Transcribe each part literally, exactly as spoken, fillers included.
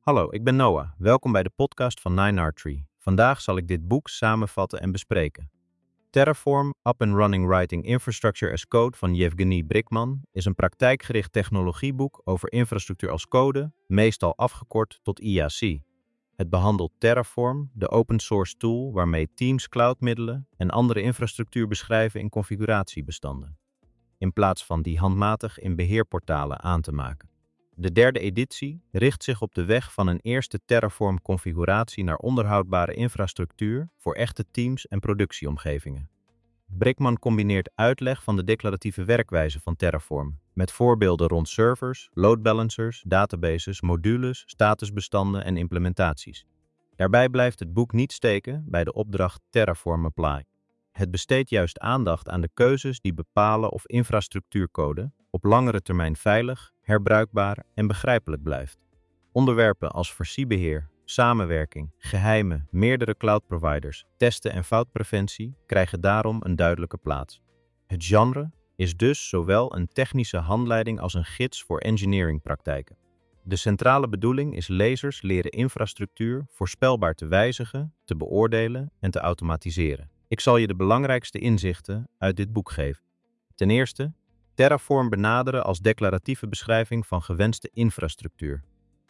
Hallo, ik ben Noah. Welkom bij de podcast van nine R Tree. Vandaag zal ik dit boek samenvatten en bespreken. Terraform, Up and Running Writing Infrastructure as Code van Yevgeny Brickman is een praktijkgericht technologieboek over infrastructuur als code, meestal afgekort tot I A C. Het behandelt Terraform, de open source tool waarmee teams cloudmiddelen en andere infrastructuur beschrijven in configuratiebestanden, in plaats van die handmatig in beheerportalen aan te maken. De derde editie richt zich op de weg van een eerste Terraform-configuratie naar onderhoudbare infrastructuur voor echte teams en productieomgevingen. Brickman combineert uitleg van de declaratieve werkwijze van Terraform met voorbeelden rond servers, load balancers, databases, modules, statusbestanden en implementaties. Daarbij blijft het boek niet steken bij de opdracht Terraform Apply. Het besteedt juist aandacht aan de keuzes die bepalen of infrastructuurcode op langere termijn veilig, herbruikbaar en begrijpelijk blijft. Onderwerpen als versiebeheer, samenwerking, geheimen, meerdere cloudproviders, testen en foutpreventie krijgen daarom een duidelijke plaats. Het genre is dus zowel een technische handleiding als een gids voor engineeringpraktijken. De centrale bedoeling is lezers leren infrastructuur voorspelbaar te wijzigen, te beoordelen en te automatiseren. Ik zal je de belangrijkste inzichten uit dit boek geven. Ten eerste, Terraform benaderen als declaratieve beschrijving van gewenste infrastructuur.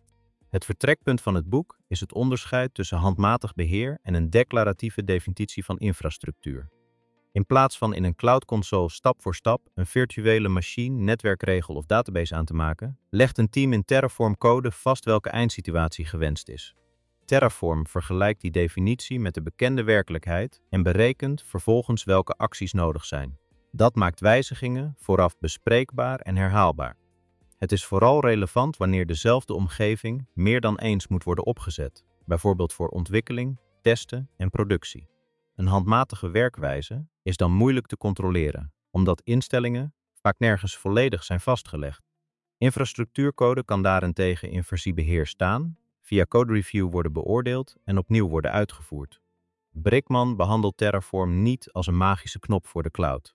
Het vertrekpunt van het boek is het onderscheid tussen handmatig beheer en een declaratieve definitie van infrastructuur. In plaats van in een cloud console stap voor stap een virtuele machine, netwerkregel of database aan te maken, legt een team in Terraform code vast welke eindsituatie gewenst is. Terraform vergelijkt die definitie met de bekende werkelijkheid en berekent vervolgens welke acties nodig zijn. Dat maakt wijzigingen vooraf bespreekbaar en herhaalbaar. Het is vooral relevant wanneer dezelfde omgeving meer dan eens moet worden opgezet, bijvoorbeeld voor ontwikkeling, testen en productie. Een handmatige werkwijze is dan moeilijk te controleren, omdat instellingen vaak nergens volledig zijn vastgelegd. Infrastructuurcode kan daarentegen in versiebeheer staan, via code review worden beoordeeld en opnieuw worden uitgevoerd. Brickman behandelt Terraform niet als een magische knop voor de cloud.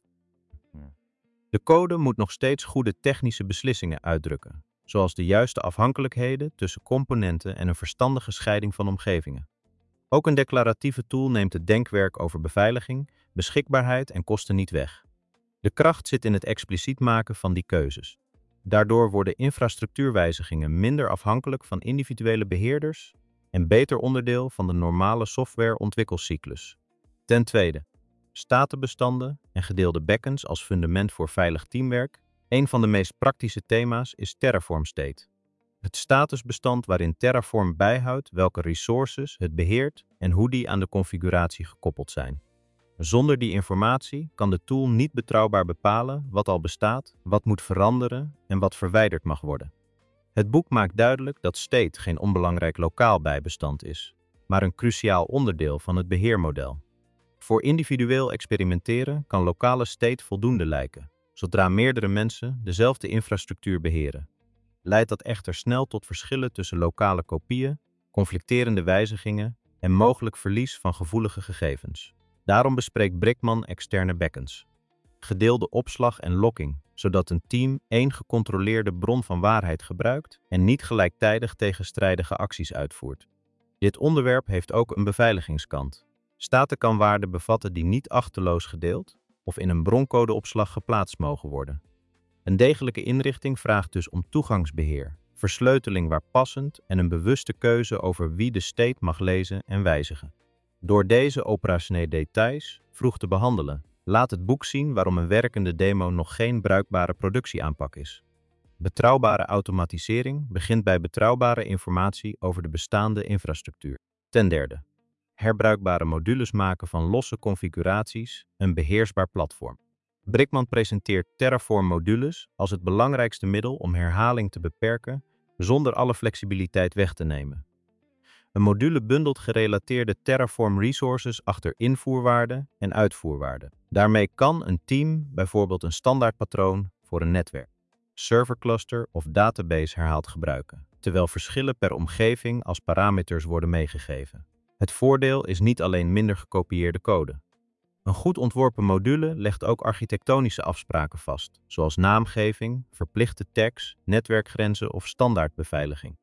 De code moet nog steeds goede technische beslissingen uitdrukken, zoals de juiste afhankelijkheden tussen componenten en een verstandige scheiding van omgevingen. Ook een declaratieve tool neemt het denkwerk over beveiliging, beschikbaarheid en kosten niet weg. De kracht zit in het expliciet maken van die keuzes. Daardoor worden infrastructuurwijzigingen minder afhankelijk van individuele beheerders en beter onderdeel van de normale softwareontwikkelcyclus. Ten tweede, statenbestanden en gedeelde backends als fundament voor veilig teamwerk. Een van de meest praktische thema's is Terraform State. Het statusbestand waarin Terraform bijhoudt welke resources het beheert en hoe die aan de configuratie gekoppeld zijn. Zonder die informatie kan de tool niet betrouwbaar bepalen wat al bestaat, wat moet veranderen en wat verwijderd mag worden. Het boek maakt duidelijk dat state geen onbelangrijk lokaal bijbestand is, maar een cruciaal onderdeel van het beheermodel. Voor individueel experimenteren kan lokale state voldoende lijken, zodra meerdere mensen dezelfde infrastructuur beheren. Leidt dat echter snel tot verschillen tussen lokale kopieën, conflicterende wijzigingen en mogelijk verlies van gevoelige gegevens. Daarom bespreekt Brickman externe backends, gedeelde opslag en locking, zodat een team één gecontroleerde bron van waarheid gebruikt en niet gelijktijdig tegenstrijdige acties uitvoert. Dit onderwerp heeft ook een beveiligingskant. Staten kan waarden bevatten die niet achterloos gedeeld of in een broncodeopslag geplaatst mogen worden. Een degelijke inrichting vraagt dus om toegangsbeheer, versleuteling waar passend en een bewuste keuze over wie de state mag lezen en wijzigen. Door deze operationele details vroeg te behandelen, laat het boek zien waarom een werkende demo nog geen bruikbare productieaanpak is. Betrouwbare automatisering begint bij betrouwbare informatie over de bestaande infrastructuur. Ten derde, herbruikbare modules maken van losse configuraties, een beheersbaar platform. Brickman presenteert Terraform modules als het belangrijkste middel om herhaling te beperken zonder alle flexibiliteit weg te nemen. Een module bundelt gerelateerde Terraform resources achter invoerwaarden en uitvoerwaarden. Daarmee kan een team bijvoorbeeld een standaardpatroon voor een netwerk, servercluster of database herhaald gebruiken, terwijl verschillen per omgeving als parameters worden meegegeven. Het voordeel is niet alleen minder gekopieerde code. Een goed ontworpen module legt ook architectonische afspraken vast, zoals naamgeving, verplichte tags, netwerkgrenzen of standaardbeveiliging.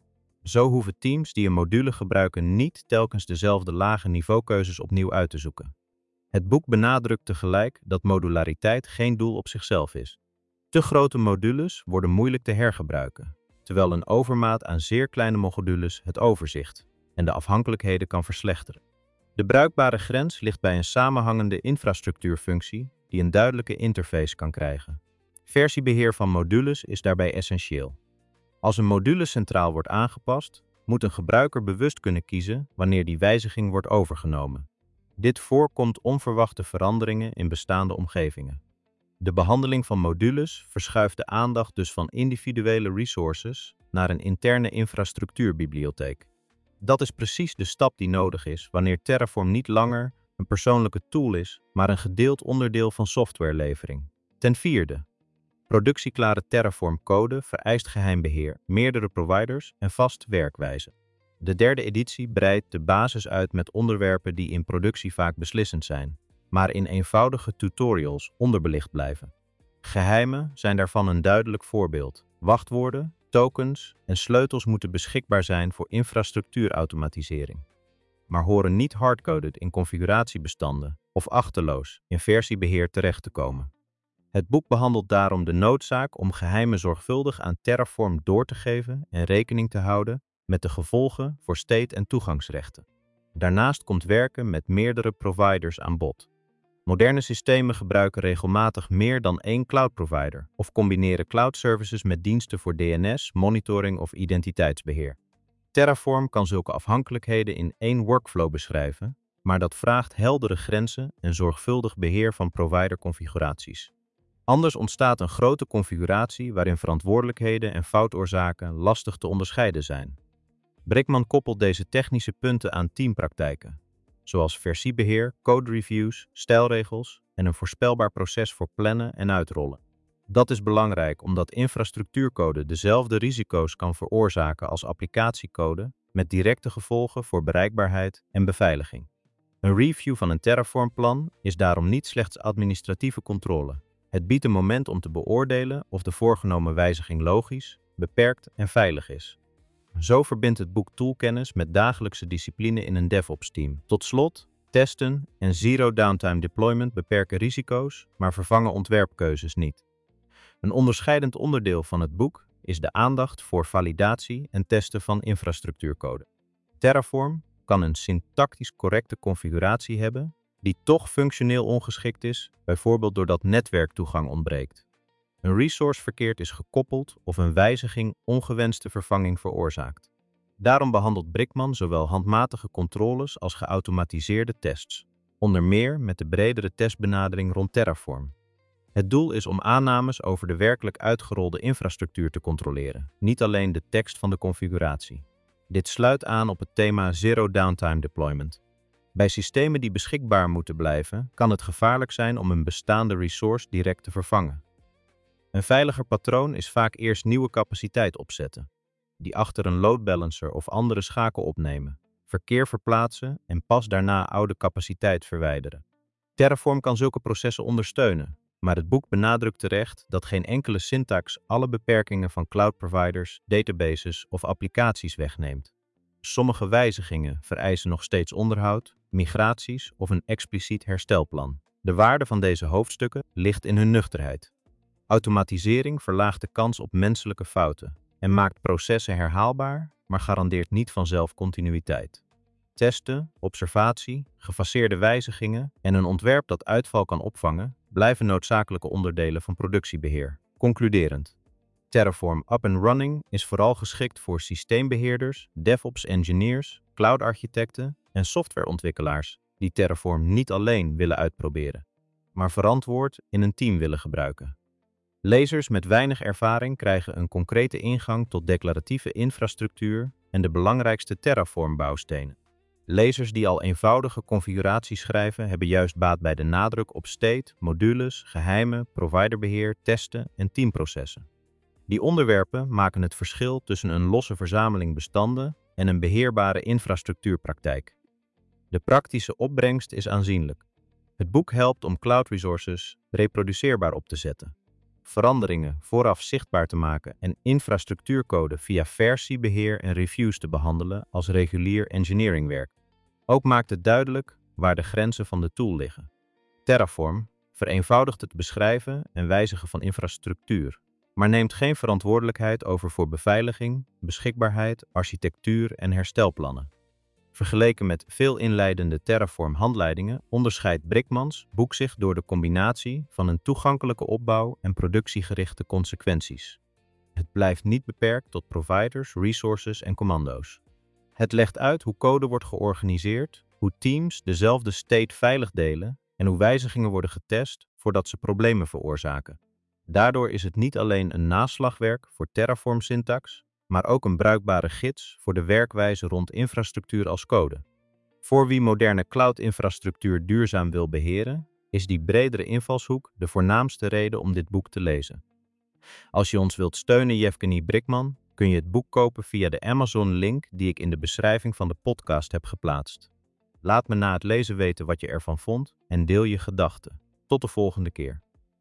Zo hoeven teams die een module gebruiken niet telkens dezelfde lage niveaukeuzes opnieuw uit te zoeken. Het boek benadrukt tegelijk dat modulariteit geen doel op zichzelf is. Te grote modules worden moeilijk te hergebruiken, terwijl een overmaat aan zeer kleine modules het overzicht en de afhankelijkheden kan verslechteren. De bruikbare grens ligt bij een samenhangende infrastructuurfunctie die een duidelijke interface kan krijgen. Versiebeheer van modules is daarbij essentieel. Als een module centraal wordt aangepast, moet een gebruiker bewust kunnen kiezen wanneer die wijziging wordt overgenomen. Dit voorkomt onverwachte veranderingen in bestaande omgevingen. De behandeling van modules verschuift de aandacht dus van individuele resources naar een interne infrastructuurbibliotheek. Dat is precies de stap die nodig is wanneer Terraform niet langer een persoonlijke tool is, maar een gedeeld onderdeel van softwarelevering. Ten vierde, productieklare Terraform-code vereist geheim beheer, meerdere providers en vaste werkwijze. De derde editie breidt de basis uit met onderwerpen die in productie vaak beslissend zijn, maar in eenvoudige tutorials onderbelicht blijven. Geheimen zijn daarvan een duidelijk voorbeeld. Wachtwoorden, tokens en sleutels moeten beschikbaar zijn voor infrastructuurautomatisering, maar horen niet hardcoded in configuratiebestanden of achterloos in versiebeheer terecht te komen. Het boek behandelt daarom de noodzaak om geheimen zorgvuldig aan Terraform door te geven en rekening te houden met de gevolgen voor state- en toegangsrechten. Daarnaast komt werken met meerdere providers aan bod. Moderne systemen gebruiken regelmatig meer dan één cloud provider of combineren cloud services met diensten voor D N S, monitoring of identiteitsbeheer. Terraform kan zulke afhankelijkheden in één workflow beschrijven, maar dat vraagt heldere grenzen en zorgvuldig beheer van providerconfiguraties. Anders ontstaat een grote configuratie waarin verantwoordelijkheden en foutoorzaken lastig te onderscheiden zijn. Brickman koppelt deze technische punten aan teampraktijken, zoals versiebeheer, code reviews, stijlregels en een voorspelbaar proces voor plannen en uitrollen. Dat is belangrijk omdat infrastructuurcode dezelfde risico's kan veroorzaken als applicatiecode, met directe gevolgen voor bereikbaarheid en beveiliging. Een review van een Terraform-plan is daarom niet slechts administratieve controle. Het biedt een moment om te beoordelen of de voorgenomen wijziging logisch, beperkt en veilig is. Zo verbindt het boek toolkennis met dagelijkse discipline in een DevOps-team. Tot slot, testen en zero downtime deployment beperken risico's, maar vervangen ontwerpkeuzes niet. Een onderscheidend onderdeel van het boek is de aandacht voor validatie en testen van infrastructuurcode. Terraform kan een syntactisch correcte configuratie hebben die toch functioneel ongeschikt is, bijvoorbeeld doordat netwerktoegang ontbreekt. Een resource verkeerd is gekoppeld of een wijziging ongewenste vervanging veroorzaakt. Daarom behandelt Brickman zowel handmatige controles als geautomatiseerde tests, onder meer met de bredere testbenadering rond Terraform. Het doel is om aannames over de werkelijk uitgerolde infrastructuur te controleren, niet alleen de tekst van de configuratie. Dit sluit aan op het thema Zero Downtime Deployment. Bij systemen die beschikbaar moeten blijven, kan het gevaarlijk zijn om een bestaande resource direct te vervangen. Een veiliger patroon is vaak eerst nieuwe capaciteit opzetten, die achter een load balancer of andere schakel opnemen, verkeer verplaatsen en pas daarna oude capaciteit verwijderen. Terraform kan zulke processen ondersteunen, maar het boek benadrukt terecht dat geen enkele syntax alle beperkingen van cloud providers, databases of applicaties wegneemt. Sommige wijzigingen vereisen nog steeds onderhoud, migraties of een expliciet herstelplan. De waarde van deze hoofdstukken ligt in hun nuchterheid. Automatisering verlaagt de kans op menselijke fouten en maakt processen herhaalbaar, maar garandeert niet vanzelf continuïteit. Testen, observatie, gefaseerde wijzigingen en een ontwerp dat uitval kan opvangen, blijven noodzakelijke onderdelen van productiebeheer. Concluderend. Terraform Up and Running is vooral geschikt voor systeembeheerders, DevOps-engineers, cloud-architecten en softwareontwikkelaars die Terraform niet alleen willen uitproberen, maar verantwoord in een team willen gebruiken. Lezers met weinig ervaring krijgen een concrete ingang tot declaratieve infrastructuur en de belangrijkste Terraform-bouwstenen. Lezers die al eenvoudige configuraties schrijven hebben juist baat bij de nadruk op state, modules, geheimen, providerbeheer, testen en teamprocessen. Die onderwerpen maken het verschil tussen een losse verzameling bestanden en een beheerbare infrastructuurpraktijk. De praktische opbrengst is aanzienlijk. Het boek helpt om cloud resources reproduceerbaar op te zetten, veranderingen vooraf zichtbaar te maken en infrastructuurcode via versiebeheer en reviews te behandelen als regulier engineeringwerk. Ook maakt het duidelijk waar de grenzen van de tool liggen. Terraform vereenvoudigt het beschrijven en wijzigen van infrastructuur, maar neemt geen verantwoordelijkheid over voor beveiliging, beschikbaarheid, architectuur en herstelplannen. Vergeleken met veel inleidende Terraform-handleidingen onderscheidt Brickmans boek zich door de combinatie van een toegankelijke opbouw en productiegerichte consequenties. Het blijft niet beperkt tot providers, resources en commando's. Het legt uit hoe code wordt georganiseerd, hoe teams dezelfde state veilig delen en hoe wijzigingen worden getest voordat ze problemen veroorzaken. Daardoor is het niet alleen een naslagwerk voor Terraform-syntax, maar ook een bruikbare gids voor de werkwijze rond infrastructuur als code. Voor wie moderne cloud-infrastructuur duurzaam wil beheren, is die bredere invalshoek de voornaamste reden om dit boek te lezen. Als je ons wilt steunen, Yevgeny Brickman, kun je het boek kopen via de Amazon-link die ik in de beschrijving van de podcast heb geplaatst. Laat me na het lezen weten wat je ervan vond en deel je gedachten. Tot de volgende keer.